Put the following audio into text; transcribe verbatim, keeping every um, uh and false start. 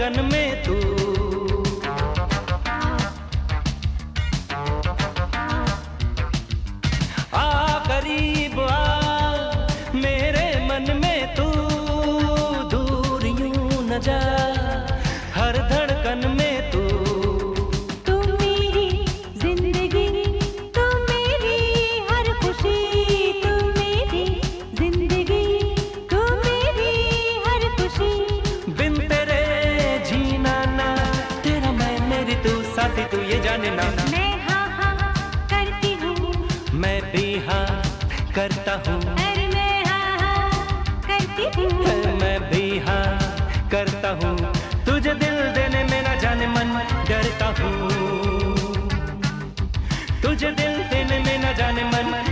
धड़कन में तू। आ करीब आ मेरे मन में तू, दूर यूं न जा हर धड़कन में तू। तू मेरी जिंदगी, तू मेरी हर खुशी, तू मेरी जिंदगी, तू मेरी हर खुशी। बिन तेरे जीना ना, तेरा मैं मेरी तू, साथी तू ये जाने ना। मैं हाँ हाँ करती हूँ, मैं भी हाँ करता हूँ, अरे मैं हाँ हाँ करती हूँ, मैं भी हाँ करता हूँ। तुझे दिल देने में ना जाने मन डरता हूँ, तुझे दिल देने में ना जाने मन